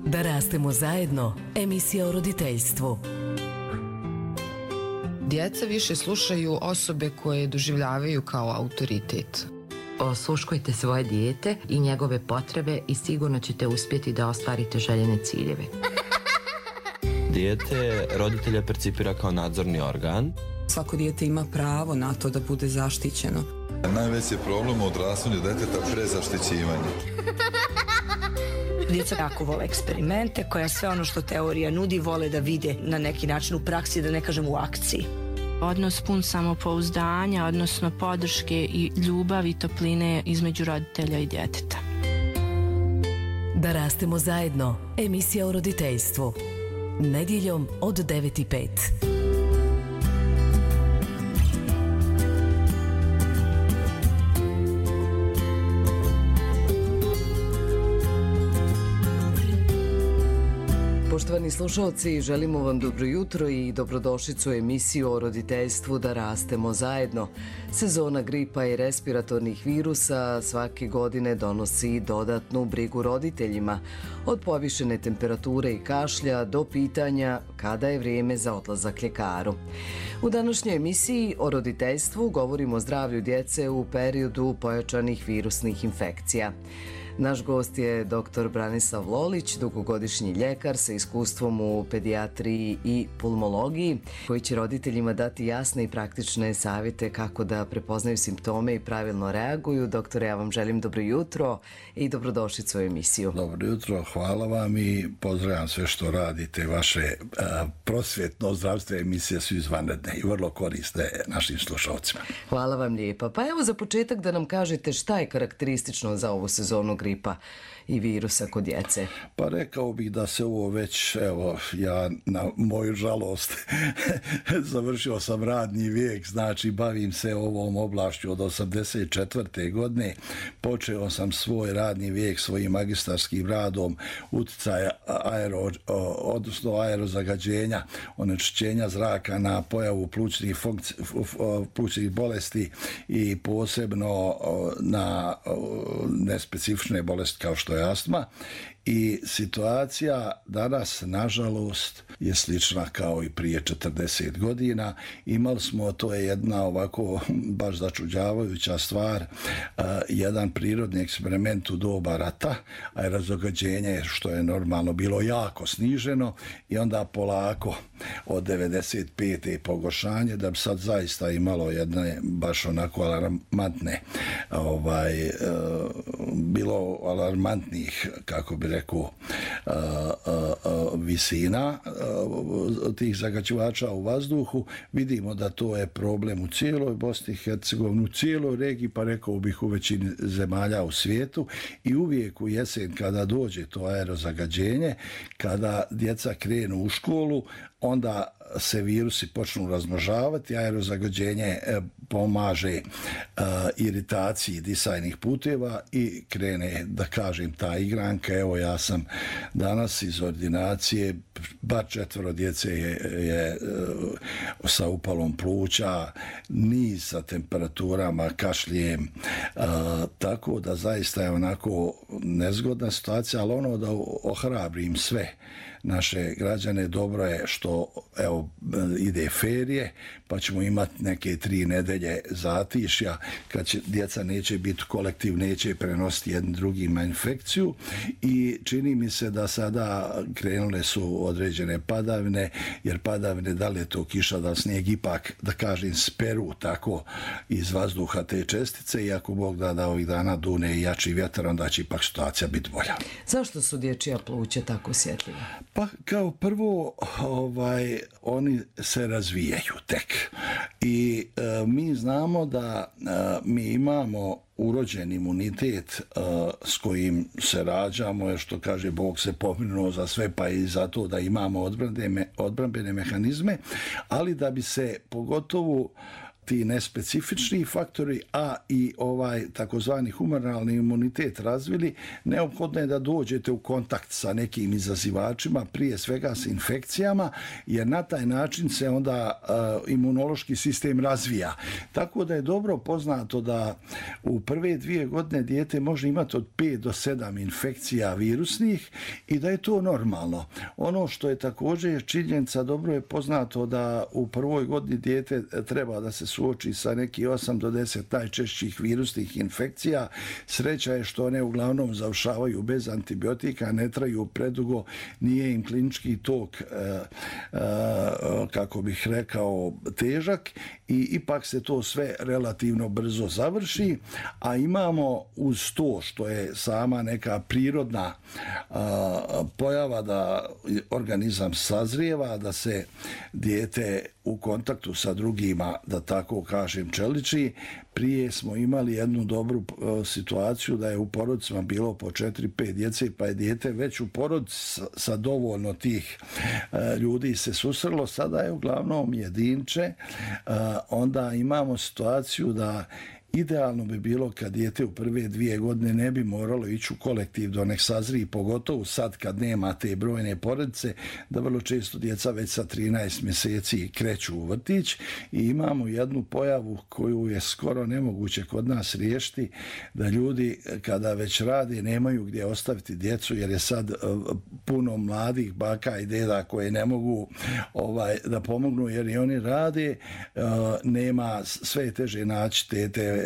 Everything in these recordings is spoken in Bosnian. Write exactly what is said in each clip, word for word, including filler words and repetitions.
Da rastemo zajedno, emisija o roditeljstvu. Djeca više slušaju osobe koje doživljavaju kao autoritet. Osluškujte svoje dijete i njegove potrebe i sigurno ćete uspjeti da ostvarite željene ciljeve. Dijete roditelja percipira kao nadzorni organ. Svako dijete ima pravo na to da bude zaštićeno. Najveći je problem u odrastanju djeteta prezaštićivanje. Djeca jako vole eksperimente, koja sve ono što teorija nudi vole da vide na neki način u praksi, da ne kažem u akciji. Odnos pun samopouzdanja, odnosno podrške i ljubavi i topline između roditelja i djeteta. Da rastemo zajedno, emisija o roditeljstvu. Nedjeljom od devet i pet. Poštovani slušalci, želimo vam dobro jutro i dobrodošlicu u emisiju o roditeljstvu Da rastemo zajedno. Sezona gripa i respiratornih virusa svake godine donosi dodatnu brigu roditeljima, od povišene temperature i kašlja do pitanja kada je vrijeme za odlazak ljekaru. U današnjoj emisiji o roditeljstvu govorimo o zdravlju djece u periodu pojačanih virusnih infekcija. Naš gost je doktor Branislav Lolić, dugogodišnji ljekar sa iskustvom u pedijatriji i pulmologiji, koji će roditeljima dati jasne i praktične savjete kako da prepoznaju simptome i pravilno reaguju. Doktore, ja vam želim dobro jutro i dobrodošlicu u emisiju. Dobro jutro, hvala vam i pozdravljam sve što radite. Vaše a, prosvjetno zdravstvene emisije su izvanredne i vrlo korisne našim slušalcima. Hvala vam lijepa. Pa evo za početak da nam kažete šta je karakteristično za ovu sezonu gripa i virusa kod djece. Pa rekao bih da se ovo već, evo, ja na moju žalost završio sam radni vijek, znači bavim se ovom oblašću od osamdeset četvrte godine. Počeo sam svoj radni vijek svojim magistarskim radom utjecaja aero, odnosno aerozagađenja, onečišćenja zraka na pojavu plućnih, funkci, plućnih bolesti i posebno na nespecifične bolesti kao što je astma. I situacija danas, nažalost, je slična kao i prije četrdeset godina. Imali smo, to je jedna ovako baš začuđavajuća stvar, uh, jedan prirodni eksperiment u doba rata, aerozagađenje, što je normalno bilo jako sniženo i onda polako od devedeset pete pogoršanje, da bi sad zaista imalo jedne baš onako alarmantne, ovaj, uh, bilo alarmantnih, kako bi rekao, uh, uh, uh, visina uh, tih zagađivača u vazduhu. Vidimo da to je problem u cijeloj Bosni i Hercegovini, u cijeloj regiji, pa rekao bih u većini zemalja u svijetu, i uvijek u jesen kada dođe to aerozagađenje, kada djeca krenu u školu, onda se virusi počnu razmnožavati, aerozagađenje pomaže uh, iritaciji disajnih puteva i krene, da kažem, ta igranka. Evo, ja sam danas iz ordinacije, bar četvero djece je, je uh, sa upalom pluća, niz sa temperaturama, kašljem, uh, tako da zaista je onako nezgodna situacija, ali ono da ohrabrim sve naše građane, dobro je što evo ide ferije, pa ćemo imati neke tri nedelje zatišja kad će, djeca neće biti kolektiv, neće prenositi jednim drugima infekciju, i čini mi se da sada krenule su određene padavine, jer padavine, da li je to kiša, da li snijeg, ipak, da kažem, speru tako iz vazduha te čestice, i ako Bog da da ovih dana dune i jači vjetar, onda će ipak situacija biti bolja. Zašto su dječja pluća tako osjetljiva? Pa kao prvo, ovaj, oni se razvijaju tek i e, mi znamo da e, mi imamo urođen imunitet uh, s kojim se rađamo, jer što kaže Bog se pobrinuo za sve, pa i za to da imamo odbrambene, odbrambene mehanizme, ali da bi se pogotovo ti nespecifični faktori, a i ovaj takozvani humoral imunitet razvili, neophodno je da dođete u kontakt sa nekim izazivačima, prije svega s infekcijama, jer na taj način se onda uh, imunološki sistem razvija. Tako da je dobro poznato da u prve dvije godine dijete može imati od pet do sedam infekcija virusnih i da je to normalno. Ono što je također činjenica, dobro je poznato da u prvoj godini dijete treba da se suoči sa neki osam do deset najčešćih virusnih infekcija. Sreća je što one uglavnom završavaju bez antibiotika, ne traju predugo, nije im klinički tok, e, e, kako bih rekao, težak i ipak se to sve relativno brzo završi, a imamo uz to što je sama neka prirodna a, pojava da organizam sazrijeva, da se dijete u kontaktu sa drugima, da tako kažem, čeliči. Prije smo imali jednu dobru uh, situaciju da je u porodicama bilo po četiri pet djece, pa je dijete već u porodici sa, sa dovoljno tih uh, ljudi se susrelo. Sada je uglavnom jedinče. Uh, onda imamo situaciju da idealno bi bilo kad dijete u prve dvije godine ne bi moralo ići u kolektiv do nek sazriji, pogotovo sad kad nema te brojne porodice, da vrlo često djeca već sa trinaest mjeseci kreću u vrtić i imamo jednu pojavu koju je skoro nemoguće kod nas riješiti, da ljudi kada već rade nemaju gdje ostaviti djecu, jer je sad puno mladih baka i deda koje ne mogu ovaj, da pomognu jer i oni rade, nema, sve je teže naći tete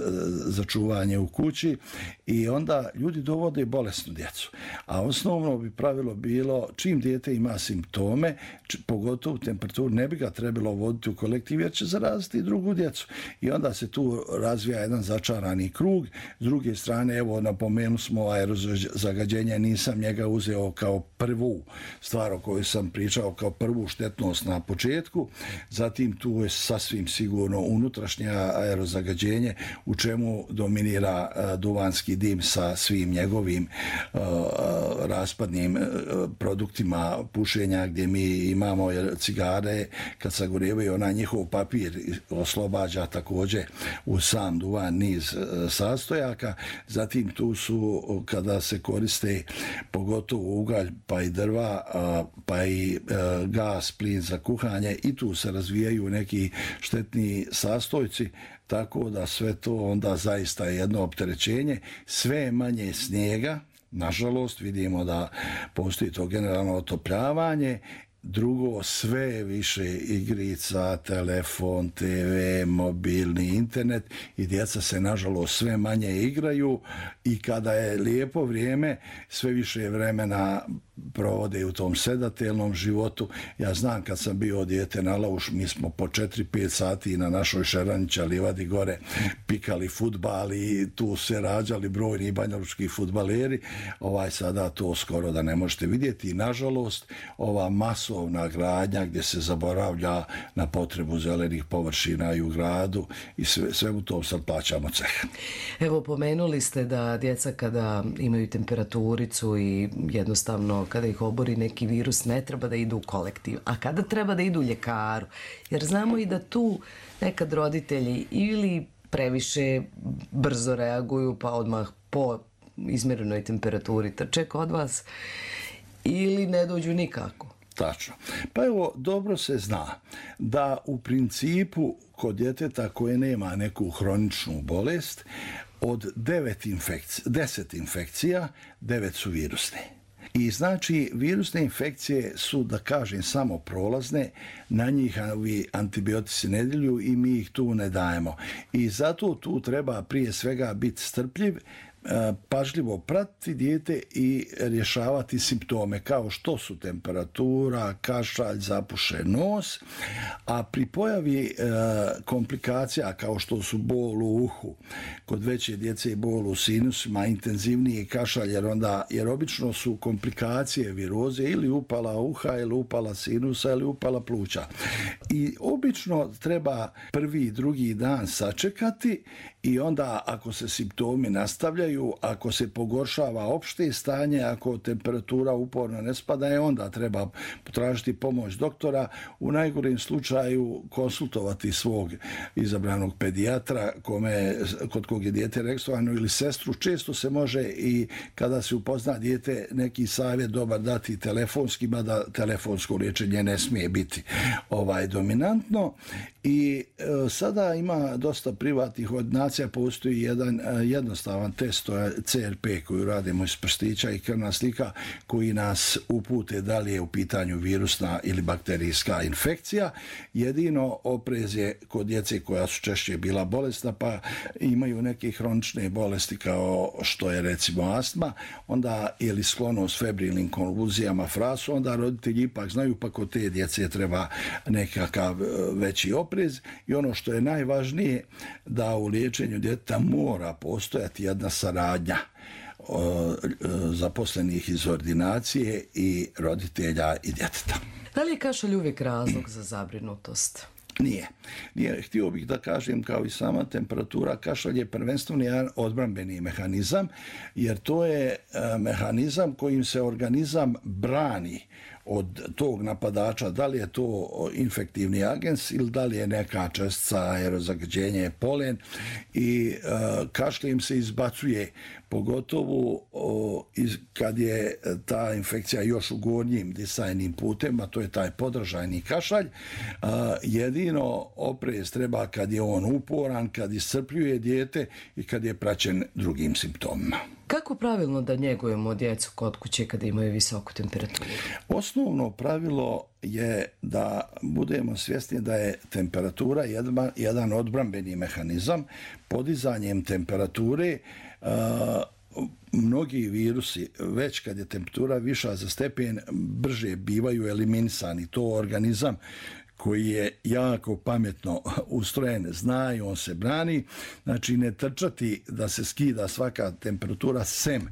za čuvanje u kući i onda ljudi dovode bolesnu djecu. A osnovno bi pravilo bilo čim dijete ima simptome, pogotovo temperaturu, ne bi ga trebalo voditi u kolektiv jer će zaraziti i drugu djecu. I onda se tu razvija jedan začarani krug. S druge strane, evo, napomenu smo aerozagađenje, nisam njega uzeo kao prvu stvar o kojoj sam pričao, kao prvu štetnost na početku. Zatim tu je sasvim sigurno unutrašnje aerozagađenje u čemu dominira uh, duvanski dim sa svim njegovim uh, raspadnim uh, produktima pušenja, gdje mi imamo jer cigare kad sagorevaju onaj njihov papir oslobađa također u sam duvan niz uh, sastojaka. Zatim tu su kada se koriste pogotovo ugalj pa i drva uh, pa i uh, gas, plin za kuhanje i tu se razvijaju neki štetni sastojci. Tako da sve to onda zaista je jedno opterećenje. Sve je manje snijega, nažalost vidimo da postoji to generalno otopljavanje. Drugo, sve je više igrica, telefon, te ve, mobilni internet i djeca se nažalost sve manje igraju i kada je lijepo vrijeme, sve više vremena provode u tom sedatelnom životu. Ja znam kad sam bio dijete na Lauš, mi smo po četiri pet sati na našoj Šeranića livadi gore pikali fudbal i tu se rađali brojni banjalučki fudbaleri. Ovaj sada to skoro da ne možete vidjeti i nažalost ova masovna gradnja gdje se zaboravlja na potrebu zelenih površina i u gradu i sve, sve u tom sad plaćamo ceh. Evo, pomenuli ste da djeca kada imaju temperaturicu i jednostavno kada ih obori neki virus ne treba da idu u kolektiv, a kada treba da idu u ljekaru, jer znamo i da tu nekad roditelji ili previše brzo reaguju pa odmah po izmjerenoj temperaturi trče kod vas ili ne dođu nikako. Tačno. Pa evo, dobro se zna da u principu kod djeteta koje nema neku hroničnu bolest, od devet infekcija, deset infekcija, devet su virusne. I znači virusne infekcije su, da kažem, samo prolazne, na njih ovi antibiotici ne djeluju i mi ih tu ne dajemo. I zato tu treba prije svega biti strpljiv, pažljivo pratiti dijete i rješavati simptome kao što su temperatura, kašalj, zapušen nos, a pri pojavi e, komplikacija kao što su bol u uhu, kod veće djece i bol u sinusima, intenzivniji kašalj, jer onda jer obično su komplikacije viroze ili upala uha ili upala sinusa ili upala pluća. I obično treba prvi i drugi dan sačekati i onda ako se simptomi nastavljaju slučaju ako se pogoršava opšte stanje, ako temperatura uporno ne spada, onda treba potražiti pomoć doktora. U najgorem slučaju konsultovati svog izabranog pedijatra kome, kod kog je dijete registrovano ili sestru. Često se može i kada se upozna dijete neki savjet dobar dati telefonski, mada telefonsko liječenje ne smije biti ovaj dominantno. I e, sada ima dosta privatnih ordinacija, postoji jedan e, jednostavan test, to je C R P koju radimo iz prstića i krvna slika, koji nas upute da li je u pitanju virusna ili bakterijska infekcija. Jedino oprez je kod djece koja su češće bila bolesna pa imaju neke hronične bolesti kao što je recimo astma, onda ili sklonost febrilnim konvulzijama, frasu, onda roditelji ipak znaju pa kod te djece treba nekakav veći oprez. I ono što je najvažnije, da u liječenju djeteta mora postojati jedna saradnja zaposlenih iz ordinacije i roditelja i djeteta. Da li je kašalj uvijek razlog za zabrinutost? Nije. Nije. Htio bih da kažem, kao i sama temperatura, kašalj je prvenstveno jedan odbrambeni mehanizam, jer to je mehanizam kojim se organizam brani od tog napadača, da li je to infektivni agens ili da li je neka čestica, aerozagađenje, polen, i e, kašlje im se izbacuje, pogotovo o, iz, kad je ta infekcija još u gornjim disajnim putem, a to je taj podržajni kašalj. A, jedino oprez treba kad je on uporan, kad iscrpljuje dijete i kad je praćen drugim simptomima. Kako pravilno da njegujemo djecu kod kuće kada imaju visoku temperaturu? Osnovno pravilo je da budemo svjesni da je temperatura jedan, jedan odbrambeni mehanizam. Podizanjem temperature uh, mnogi virusi, već kad je temperatura viša za stepen, brže bivaju eliminisani. To organizam koji je jako pametno ustrojen, zna i on se brani. Znači, ne trčati da se skida svaka temperatura, sem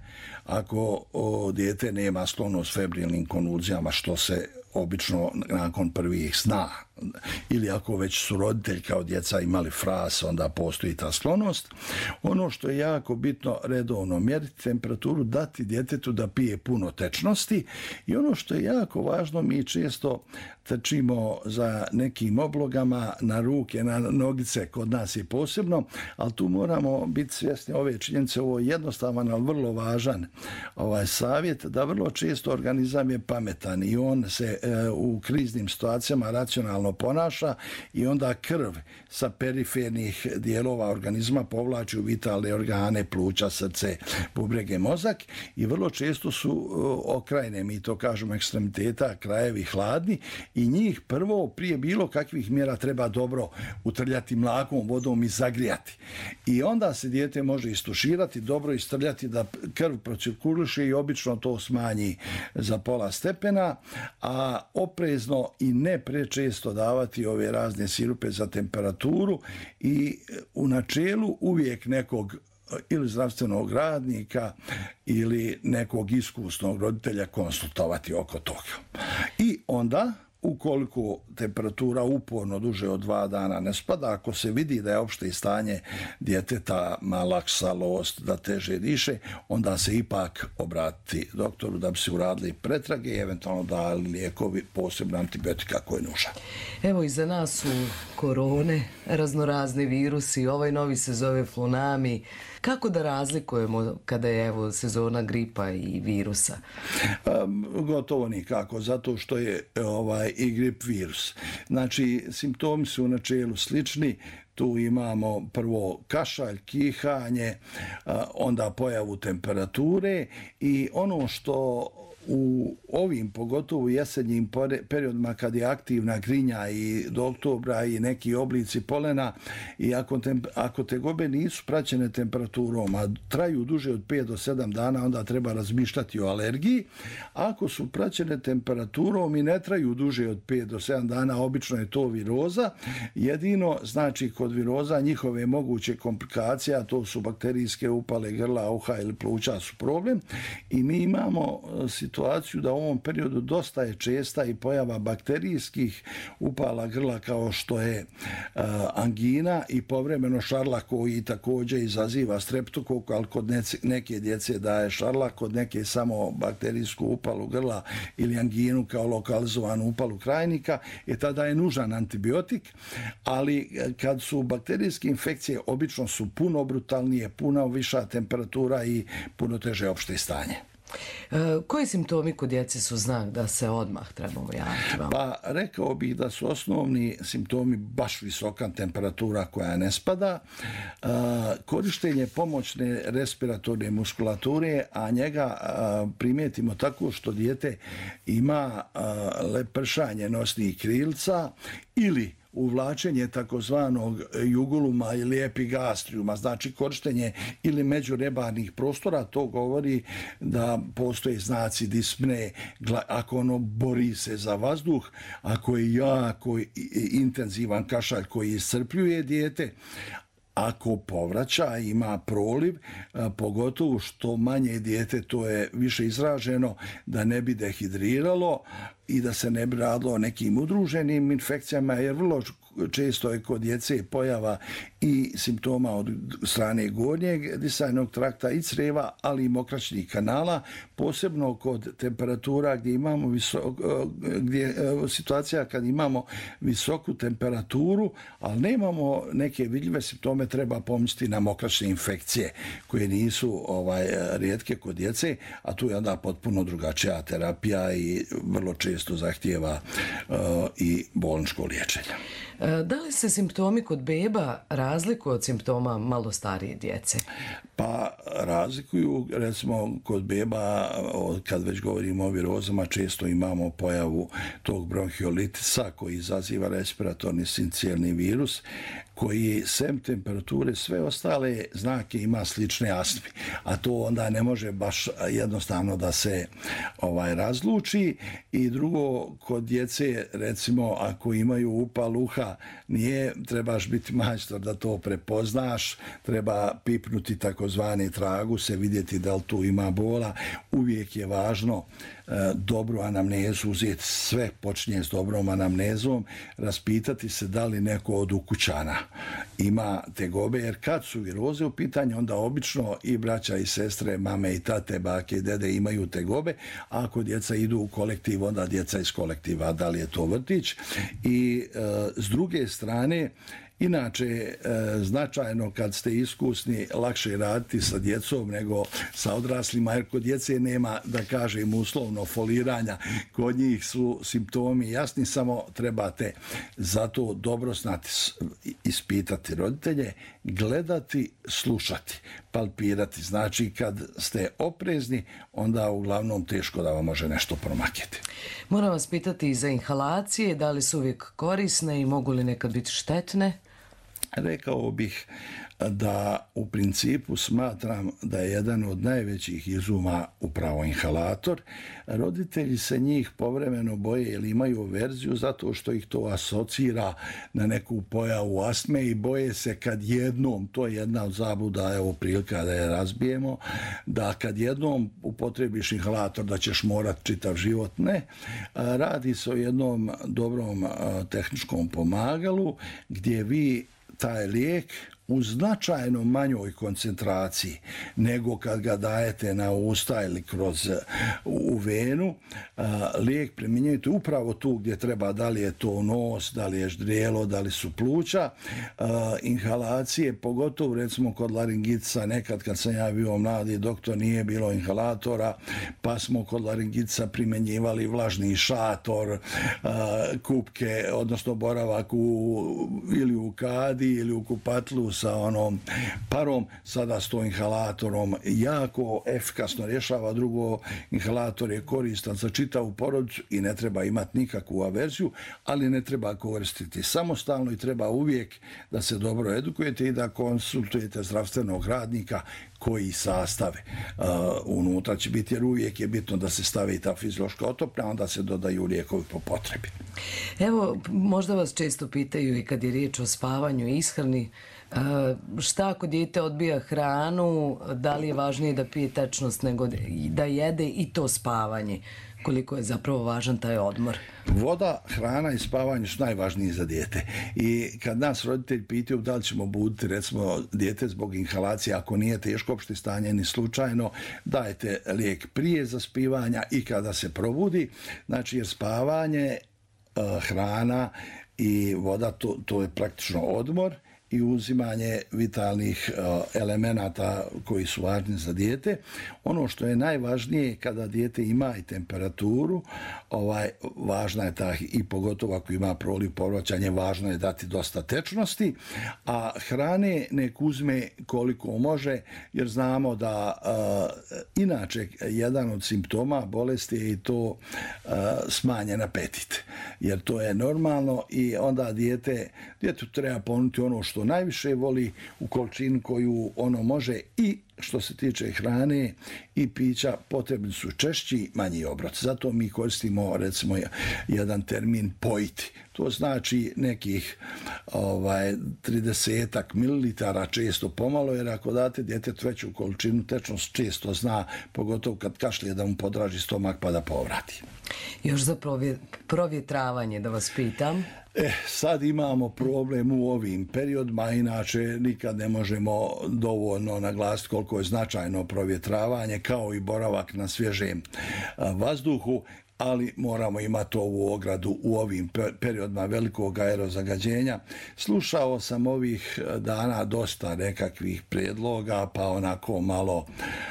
ako o, dijete nema sklonost febrilnim konvulzijama, što se obično nakon prvih sna, ili ako već su roditelji kao djeca imali fras, onda postoji ta sklonost. Ono što je jako bitno, redovno mjeriti temperaturu, dati djetetu da pije puno tečnosti, i ono što je jako važno, mi često trčimo za nekim oblogama na ruke, na nogice, kod nas je posebno, ali tu moramo biti svjesni ove činjenice. Ovo je jednostavan, ali vrlo važan ovaj savjet, da vrlo često organizam je pametan i on se e, u kriznim situacijama racionalno ponaša, i onda krv sa perifernih dijelova organizma povlači u vitalne organe, pluća, srce, bubrege, mozak, i vrlo često su okrajne, mi to kažemo, ekstremiteta, krajevi hladni, i njih prvo prije bilo kakvih mjera treba dobro utrljati mlakom vodom i zagrijati. I onda se dijete može istuširati, dobro istrljati da krv procirkuliše i obično to smanji za pola stepena, a oprezno i ne prečesto davati ove razne sirupe za temperaturu, i u načelu uvijek nekog ili zdravstvenog radnika ili nekog iskusnog roditelja konsultovati oko toga. I onda, ukoliko temperatura uporno duže od dva dana ne spada, ako se vidi da je opšte stanje djeteta malaksalost, da teže diše, onda se ipak obratiti doktoru da bi se uradili pretrage i eventualno dali lijekovi, posebno antibiotika koji je nužan. Evo, iza nas su korone, raznorazni virusi, ovaj novi se zove flunami. Kako da razlikujemo kada je evo sezona gripa i virusa? Um, gotovo nikako, zato što je ovaj i grip virus. Znači, simptomi su u načelu slični. Tu imamo prvo kašalj, kihanje, onda pojavu temperature, i ono što u ovim, pogotovo jesenjim periodima kad je aktivna grinja i do oktobra i neki oblici polena, i ako, temp, ako tegobe nisu praćene temperaturom, a traju duže od pet do sedam dana, onda treba razmišljati o alergiji. Ako su praćene temperaturom i ne traju duže od pet do sedam dana, obično je to viroza. Jedino, znači, kod viroza njihove moguće komplikacije, a to su bakterijske upale grla, uha ili pluća su problem. I mi imamo situaciju da u ovom periodu dosta je česta i pojava bakterijskih upala grla kao što je uh, angina i povremeno šarlak koji također izaziva streptokok, ali kod neke djece daje šarlak, kod neke samo bakterijsku upalu grla ili anginu kao lokalizovanu upalu krajnika, i tada je nužan antibiotik, ali kad su bakterijske infekcije obično su puno brutalnije, puno viša temperatura i puno teže opšte stanje. E, koji simptomi kod djece su znak da se odmah trebamo javiti vam? Pa rekao bih da su osnovni simptomi baš visoka temperatura koja ne spada, e, korištenje pomoćne respiratorne muskulature, a njega a, primijetimo tako što dijete ima a, lepršanje nosnih krilca ili uvlačenje takozvanog juguluma ili epigastriuma, znači korištenje ili međurebarnih prostora, to govori da postoje znaci dispne, ako ono bori se za vazduh, ako je jako intenzivan kašalj koji iscrpljuje dijete, ako povraća, ima proliv, pogotovo što manje dijete, to je više izraženo, da ne bi dehidriralo i da se ne bi radilo o nekim udruženim infekcijama, jer vrlo često je kod djece pojava i simptoma od strane gornjeg disajnog trakta i creva, ali i mokraćnih kanala, posebno kod temperatura gdje imamo visok, gdje, situacija kad imamo visoku temperaturu, ali nemamo neke vidljive simptome, treba pomisliti na mokraćne infekcije koje nisu ovaj rijetke kod djece, a tu je onda potpuno drugačija terapija i vrlo često zahtijeva uh, i bolničko liječenje. Da li se simptomi kod beba razlikuju od simptoma malo starije djece? Pa razlikuju, recimo kod beba, kad već govorimo o virozama, često imamo pojavu tog bronhiolitisa koji izaziva respiratorni sincijelni virus, koji sem temperature sve ostale znake ima slične astmi, a to onda ne može baš jednostavno da se ovaj razluči. I drugo, kod djece, recimo ako imaju upal uha, nije trebaš biti majstor da to prepoznaš, treba pipnuti takozvani traguse, vidjeti da li tu ima bola. Uvijek je važno e, dobru anamnezu uzeti, sve počinje s dobrom anamnezom, raspitati se da li neko od ukućana ima tegobe, jer kad su viroze u pitanju, onda obično i braća i sestre, mame i tate, bake i dede imaju tegobe, a ako djeca idu u kolektiv, onda djeca iz kolektiva, da li je to vrtić. I e, s druge strane, inače, e, značajno kad ste iskusni, lakše raditi sa djecom nego sa odraslima, jer kod djece nema, da kažem, uslovno foliranja. Kod njih su simptomi jasni, samo trebate zato dobro znati, ispitati roditelje, gledati, slušati, palpirati. Znači, kad ste oprezni, onda uglavnom teško da vam može nešto promakiti. Moram vas pitati i za inhalacije, da li su uvijek korisne i mogu li nekad biti štetne? Rekao bih da u principu smatram da je jedan od najvećih izuma upravo inhalator. Roditelji se njih povremeno boje ili imaju verziju zato što ih to asocira na neku pojavu astme i boje se kad jednom, to je jedna od zabluda, evo prilika da je razbijemo, da kad jednom upotrebiš inhalator da ćeš morat čitav život. Ne. Radi se o jednom dobrom tehničkom pomagalu gdje vi taj lijek u značajno manjoj koncentraciji nego kad ga dajete na usta ili kroz u venu, lijek primjenjujete upravo tu gdje treba, da li je to nos, da li je ždrijelo, da li su pluća. Inhalacije, pogotovo recimo kod laringitisa, nekad kad sam ja bio mladi doktor nije bilo inhalatora, pa smo kod laringitisa primjenjivali vlažni šator, kupke, odnosno boravak u, ili u kadi ili u kupatlu sa onom parom, sada s to inhalatorom jako efikasno rješava. Drugo, inhalator je koristan za čitavu porodicu i ne treba imati nikakvu averziju, ali ne treba koristiti samostalno i treba uvijek da se dobro edukujete i da konsultujete zdravstvenog radnika koji sastave uh, unutra će biti, jer uvijek je bitno da se stavi ta fiziološka otopna, onda se dodaju lijekovi po potrebi. Evo, možda vas često pitaju i kad je riječ o spavanju i ishrani, uh, šta ako dijete odbija hranu, da li je važnije da pije tečnost nego da jede i to spavanje? Koliko je zapravo važan taj odmor? Voda, hrana i spavanje su najvažniji za dijete. I kad nas roditelji pitaju da li ćemo buditi, recimo, dijete zbog inhalacije, ako nije teško opšte stanje ni slučajno, dajte lijek prije zaspivanja i kada se probudi. Znači, jer spavanje, hrana i voda, to, to je praktično odmor i uzimanje vitalnih uh, elemenata koji su važni za dijete. Ono što je najvažnije kada dijete ima i temperaturu, ovaj, važna je ta, i pogotovo ako ima proliv, povraćanje, važno je dati dosta tečnosti, a hrane nek uzme koliko može, jer znamo da uh, inače jedan od simptoma bolesti je i to uh, smanjen apetit, jer to je normalno i onda dijete, djetetu treba ponuditi ono što najviše voli u količini koju ono može i što se tiče hrane i pića potrebni su češći, manji obroci. Zato mi koristimo recimo jedan termin pojiti. To znači nekih ovaj, tridesetak mililitara često pomalo, jer ako date djetetu veću količinu, tečnost često zna, pogotovo kad kašlje, da mu podraži stomak pa da povrati. Još za provje, provjetravanje da vas pitam. E, sad imamo problem u ovim periodima, inače nikad ne možemo dovoljno naglasiti koliko je značajno provjetravanje, kao i boravak na svježem vazduhu, ali moramo imati ovu ogradu u ovim periodima velikog aerozagađenja. Slušao sam ovih dana dosta nekakvih prijedloga, pa onako malo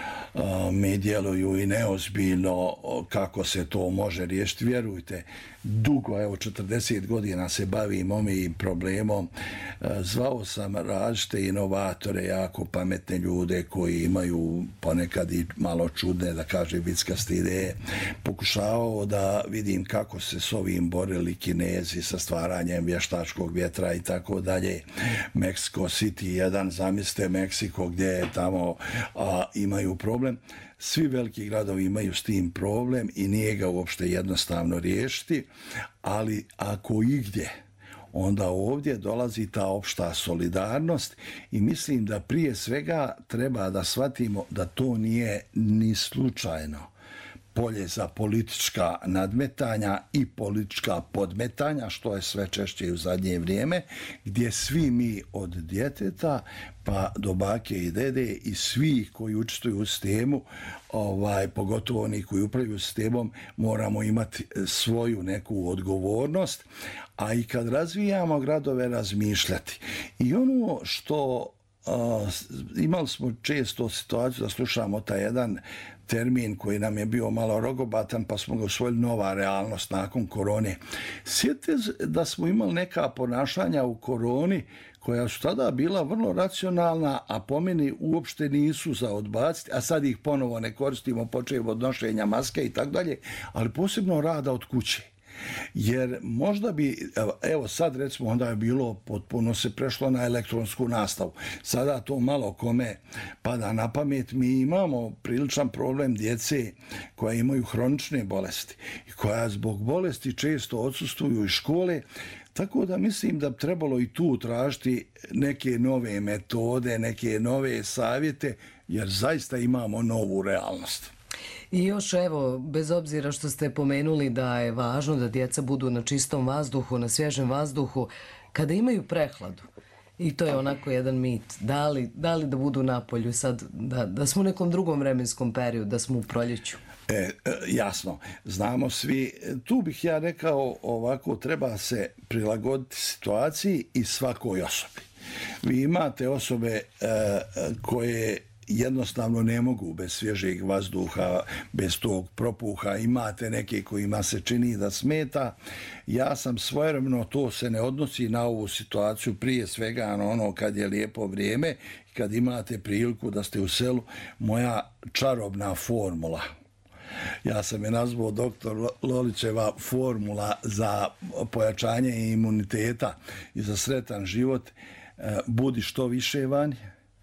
mi djeluju i neozbiljno kako se to može riješiti. Vjerujte, dugo, evo četrdeset godina se bavim ovim problemom. Zvao sam različite inovatore, jako pametne ljude koji imaju ponekad i malo čudne, da kaže, vickaste ideje. Pokušavao da vidim kako se s ovim borili Kinezi sa stvaranjem vještačkog vjetra i tako dalje. Mexico City, jedan, zamislite Meksiko gdje je tamo a, imaju problem. Svi veliki gradovi imaju s tim problem i nije ga uopšte jednostavno riješiti, ali ako igdje, onda ovdje dolazi ta opšta solidarnost i mislim da prije svega treba da shvatimo da to nije ni slučajno polje za politička nadmetanja i politička podmetanja, što je sve češće u zadnje vrijeme, gdje svi mi od djeteta pa do bake i dede i svi koji učestvuju u sistemu, ovaj, pogotovo oni koji upravljaju sistemom, moramo imati svoju neku odgovornost, a i kad razvijamo gradove razmišljati. I ono što Uh, imali smo često situaciju da slušamo taj jedan termin koji nam je bio malo rogobatan, pa smo ga usvojili, nova realnost nakon korone. Sjetite da smo imali neka ponašanja u koroni koja su tada bila vrlo racionalna, a po meni uopšte nisu za odbaciti, a sad ih ponovo ne koristimo, počev od nošenja maske i tako dalje, ali posebno rada od kuće. Jer možda bi, evo sad recimo onda je bilo potpuno se prešlo na elektronsku nastavu. Sada to malo kome pada na pamet. Mi imamo priličan problem djece koja imaju hronične bolesti i koja zbog bolesti često odsustvuju iz škole. Tako da mislim da bi trebalo i tu tražiti neke nove metode, neke nove savjete, jer zaista imamo novu realnost. I još evo, bez obzira što ste pomenuli da je važno da djeca budu na čistom vazduhu, na svježem vazduhu, kada imaju prehladu, i to je onako jedan mit, da li da, li da budu na polju sad, da, da smo u nekom drugom vremenskom periodu, da smo u proljeću? E, jasno, znamo svi, tu bih ja rekao ovako, treba se prilagoditi situaciji i svakoj osobi. Vi imate osobe e, koje jednostavno ne mogu bez svježeg vazduha, bez tog propuha. Imate neke kojima se čini da smeta. Ja sam svojevremeno, to se ne odnosi na ovu situaciju, prije svega na ono kad je lijepo vrijeme, kad imate priliku da ste u selu, moja čarobna formula. Ja sam je nazvao doktor Lolićeva formula za pojačanje imuniteta i za sretan život. Budi što više van,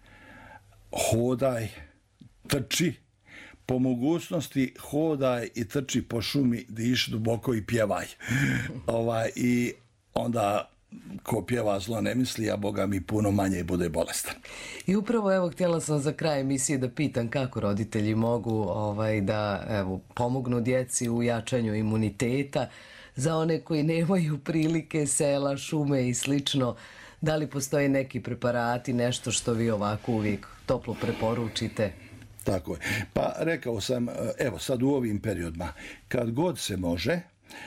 hodaj, trči, po mogućnosti hodaj i trči po šumi, diši duboko i pjevaj. ovaj, I onda ko pjeva zlo ne misli, a Boga mi puno manje bude bolestan. I upravo evo htjela sam za kraj emisije da pitam kako roditelji mogu ovaj, da evo, pomognu djeci u jačanju imuniteta za one koji nemaju prilike, sela, šume i slično. Da li postoje neki preparati, nešto što vi ovako uvijek toplo preporučite? Tako je. Pa rekao sam, evo sad u ovim periodima, kad god se može,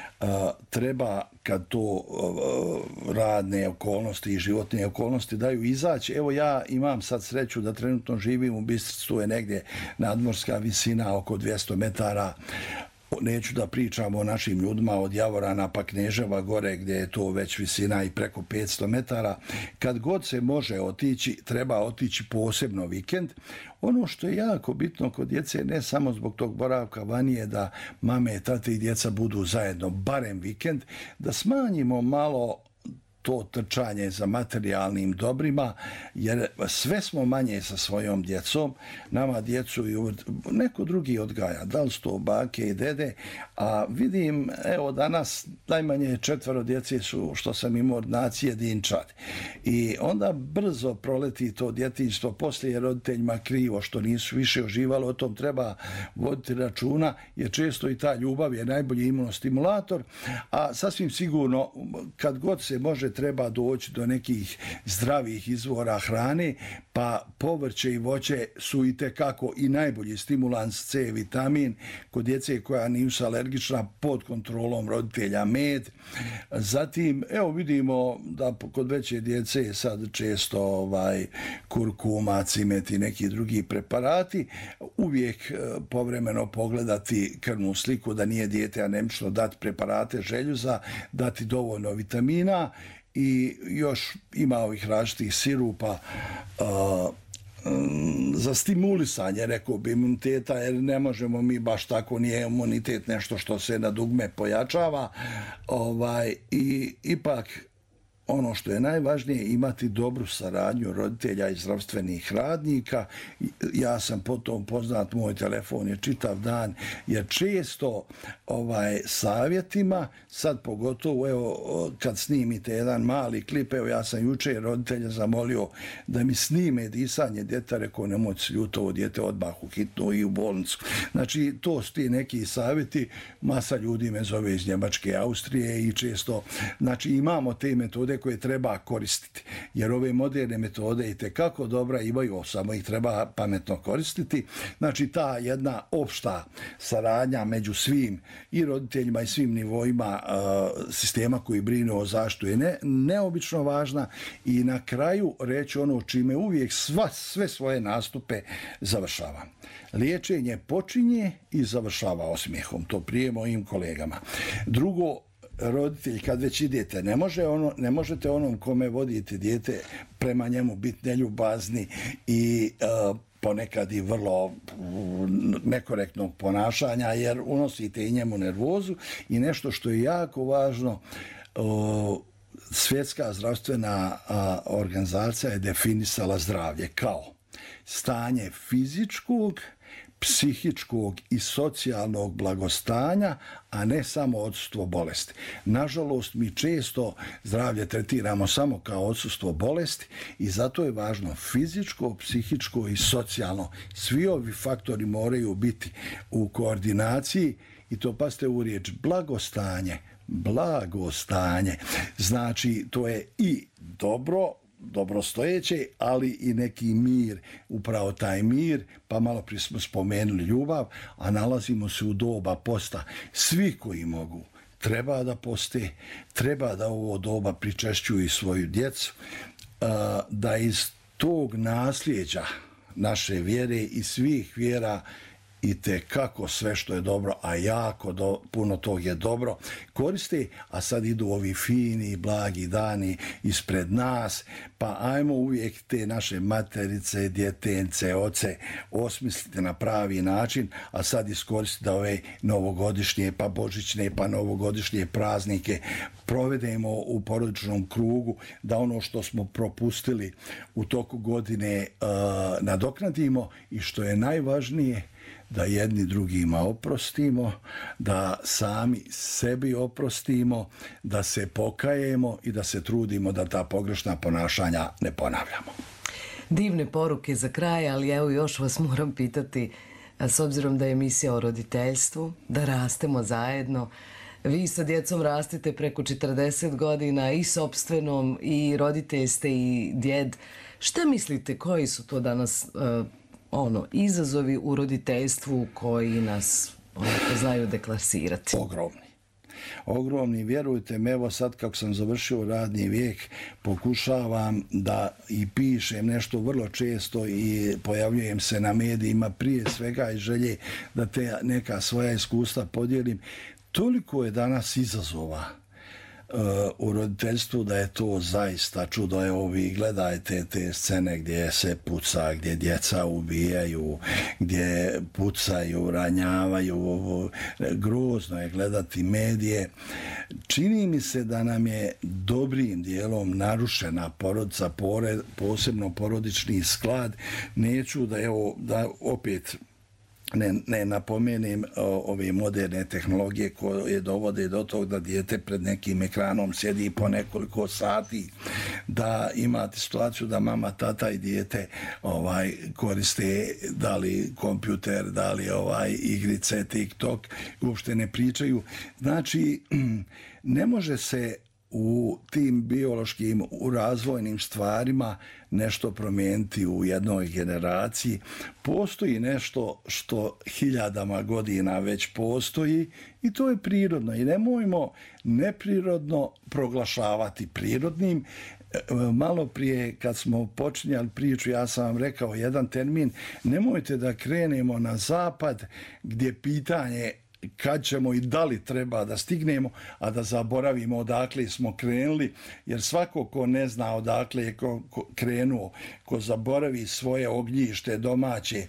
treba, kad to radne okolnosti i životne okolnosti daju izaći. Evo ja imam sad sreću da trenutno živim u Bistrici, tu je negdje nadmorska visina oko dvjesto metara. Neću da pričam o našim ljudima od Javorana pa Kneževa gore gdje je to već visina i preko petsto metara. Kad god se može otići, treba otići posebno vikend. Ono što je jako bitno kod djece, ne samo zbog tog boravka vani, je da mame, tate i djeca budu zajedno, barem vikend, da smanjimo malo to trčanje za materijalnim dobrima, jer sve smo manje sa svojom djecom. Nama djecu i neko drugi odgaja, da li su to bake i dede, a vidim, evo danas najmanje četvero djece su, što sam imao ordinacije, dinčad. I onda brzo proleti to djetinjstvo, poslije roditeljima krivo što nisu više uživali, o tom treba voditi računa, jer često i ta ljubav je najbolji imunostimulator, a sasvim sigurno kad god se može treba doći do nekih zdravih izvora hrane, pa povrće i voće su i tekako i najbolji stimulans, C vitamin, kod djece koja nisu alergična, pod kontrolom roditelja med. Zatim, evo vidimo da kod veće djece sad često ovaj, kurkuma, cimet i neki drugi preparati, uvijek povremeno pogledati krvnu sliku da nije dijete anemično, dati preparate željuza, dati dovoljno vitamina. I još ima ovih različitih sirupa uh, um, za stimulisanje, rekao bi, imuniteta, jer ne možemo mi baš tako, nije imunitet nešto što se na dugme pojačava. Ovaj, i ipak ono što je najvažnije, imati dobru saradnju roditelja i zdravstvenih radnika. Ja sam potom poznat, moj telefon je čitav dan, jer često ovaj, savjetima, sad pogotovo evo, kad snimite jedan mali klip, evo ja sam jučer roditelja zamolio da mi snime disanje djeta, rekao nemoj se ljuto, ovo djete odmah u hitnu i u bolnicu. Znači, to su ti neki savjeti, masa ljudi me zove iz Njemačke, Austrije i često, znači imamo te metode koje treba koristiti. Jer ove moderne metode i tekako dobra imaju, samo ih treba pametno koristiti. Znači ta jedna opšta saradnja među svim i roditeljima i svim nivoima uh, sistema koji brinu o zaštitu je ne, neobično važna. I na kraju reći ono čime uvijek sva, sve svoje nastupe završavam. Liječenje počinje i završava osmijehom. To prije mojim kolegama. Drugo, roditelj, kad već idete, ne, može ono, ne možete onom kome vodite dijete prema njemu biti neljubazni i uh, ponekad i vrlo nekorektnog ponašanja, jer unosite i njemu nervozu. I nešto što je jako važno, uh, Svjetska zdravstvena uh, organizacija je definisala zdravlje kao stanje fizičkog, psihičkog i socijalnog blagostanja, a ne samo odsustvo bolesti. Nažalost, mi često zdravlje tretiramo samo kao odsustvo bolesti i zato je važno fizičko, psihičko i socijalno. Svi ovi faktori moraju biti u koordinaciji i to pasite u riječ blagostanje. Blagostanje. Znači, to je i dobro, dobrostojeće, ali i neki mir, upravo taj mir, pa malo prije smo spomenuli ljubav, a nalazimo se u doba posta. Svi koji mogu treba da poste, treba da ovo doba pričešćuju i svoju djecu, da iz tog nasljeđa naše vjere i svih vjera i te kako sve što je dobro, a jako do, puno tog je dobro, koriste, a sad idu ovi fini, blagi dani ispred nas, pa ajmo uvijek te naše materice, djetence, oce osmisliti na pravi način, a sad iskoristiti da ove novogodišnje, pa božićne, pa novogodišnje praznike provedemo u porodičnom krugu, da ono što smo propustili u toku godine uh, nadoknadimo i što je najvažnije, da jedni drugima oprostimo, da sami sebi oprostimo, da se pokajemo i da se trudimo da ta pogrešna ponašanja ne ponavljamo. Divne poruke za kraj, ali evo još vas moram pitati, s obzirom da je emisija o roditeljstvu, da rastemo zajedno. Vi sa djecom rastete preko četrdeset godina i sopstvenom, i roditelj ste i djed. Šta mislite, koji su to danas uh, ono, izazovi u roditeljstvu koji nas onako znaju deklasirati? Ogromni. Ogromni, vjerujte me, evo sad kako sam završio radni vijek, pokušavam da i pišem nešto vrlo često i pojavljujem se na medijima, prije svega i želje da te neka svoja iskustva podijelim. Toliko je danas izazova u roditeljstvu da je to zaista čudo. Evo vi gledajte te scene gdje se puca, gdje djeca ubijaju, gdje pucaju, ranjavaju. Grozno je gledati medije. Čini mi se da nam je dobrim dijelom narušena porodica, posebno porodični sklad. Neću da, evo, da opet Ne, ne napomenem ove moderne tehnologije koje dovode do tog da dijete pred nekim ekranom sjedi po nekoliko sati, da imate situaciju da mama, tata i dijete ovaj, koriste da li kompjuter, da li ovaj, igrice, TikTok, uopšte ne pričaju. Znači, ne može se u tim biološkim, u razvojnim stvarima nešto promijeniti u jednoj generaciji. Postoji nešto što hiljadama godina već postoji i to je prirodno. I nemojmo neprirodno proglašavati prirodnim. Malo prije kad smo počinjali priču, ja sam vam rekao jedan termin, nemojte da krenemo na zapad gdje pitanje kad ćemo i da li treba da stignemo, a da zaboravimo odakle smo krenuli, jer svako ko ne zna odakle je ko, ko krenuo, ko zaboravi svoje ognjište domaće.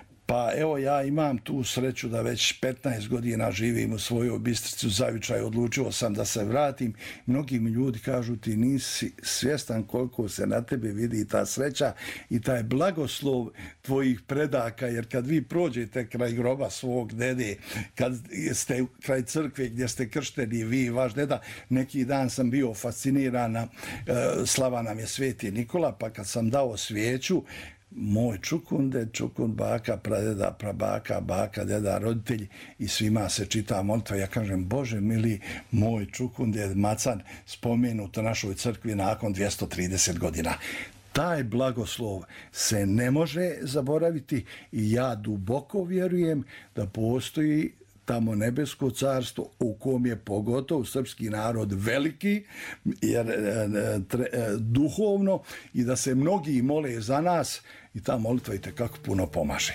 Pa evo ja imam tu sreću da već petnaest godina živim u svojoj Bistrici u Zavičaju, odlučio sam da se vratim. Mnogi mi ljudi kažu ti nisi svjestan koliko se na tebe vidi ta sreća i taj blagoslov tvojih predaka, jer kad vi prođete kraj groba svog dede, kad ste kraj crkve gdje ste kršteni vi i vaš deda, neki dan sam bio fascinirana, slava nam je Sveti Nikola, pa kad sam dao svijeću, moj čukunde, čukund, baka, pradeda, prabaka, baka, deda, roditelji i svima se čita molitva. Ja kažem, Bože mili, moj čukunde, macan, spomenut u našoj crkvi nakon dvjesto trideset godina. Taj blagoslov se ne može zaboraviti i ja duboko vjerujem da postoji tamo nebesko carstvo u kom je pogotovo srpski narod veliki, jer tre, duhovno, i da se mnogi mole za nas i ta molitva i tekako puno pomaže.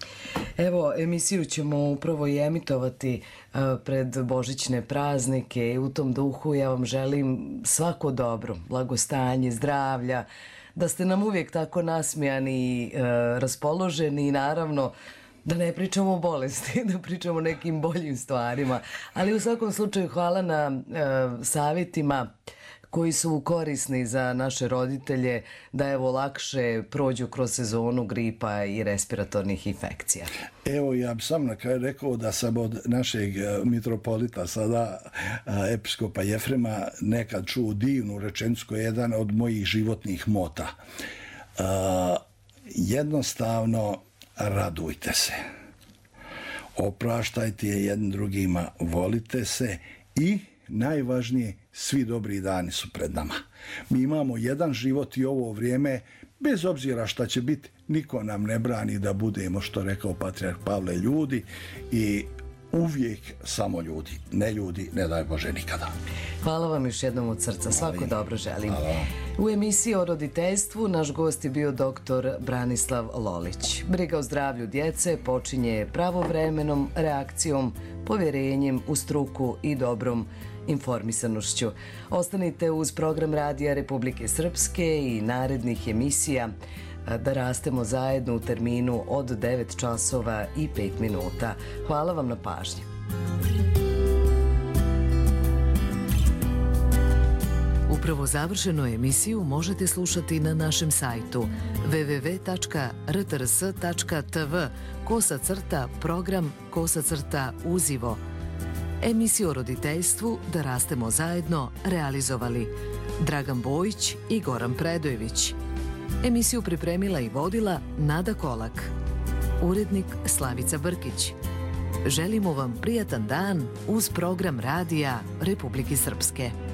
Evo, emisiju ćemo upravo i emitovati uh, pred božićne praznike i u tom duhu ja vam želim svako dobro, blagostanje, zdravlja, da ste nam uvijek tako nasmijani i uh, raspoloženi i naravno da ne pričamo o bolesti, da pričamo o nekim boljim stvarima. Ali u svakom slučaju hvala na e, savjetima koji su korisni za naše roditelje da evo lakše prođu kroz sezonu gripa i respiratornih infekcija. Evo, ja bi sam na kraju rekao da sam od našeg mitropolita sada, episkopa Jefrema, nekad čuo divnu rečenicu koja je jedan od mojih životnih mota. E, jednostavno, radujte se, opraštajte jednim drugima, volite se i najvažnije, svi dobri dani su pred nama. Mi imamo jedan život i ovo vrijeme, bez obzira šta će biti, niko nam ne brani da budemo, što rekao patrijarh Pavle, ljudi i uvijek samo ljudi, ne ljudi, ne daj Bože nikada. Hvala vam još jednom od srca, svako dobro želim. Hvala. U emisiji o roditeljstvu naš gost je bio doktor Branislav Lolić. Briga o zdravlju djece počinje pravovremenom reakcijom, povjerenjem u struku i dobrom informisanošću. Ostanite uz program Radija Republike Srpske i narednih emisija Da rastemo zajedno u terminu od devet časova i pet minuta. Hvala vam na pažnji. Upravo završenu emisiju možete slušati na našem sajtu w w w tačka r t r s tačka t v kosa crta program kosa crta uzivo. Emisiju o roditeljstvu Da rastemo zajedno realizovali Dragan Bojić i Goran Predojević. Emisiju pripremila i vodila Nada Kolak. Urednik Slavica Brkić. Želimo vam prijatan dan uz program Radija Republike Srpske.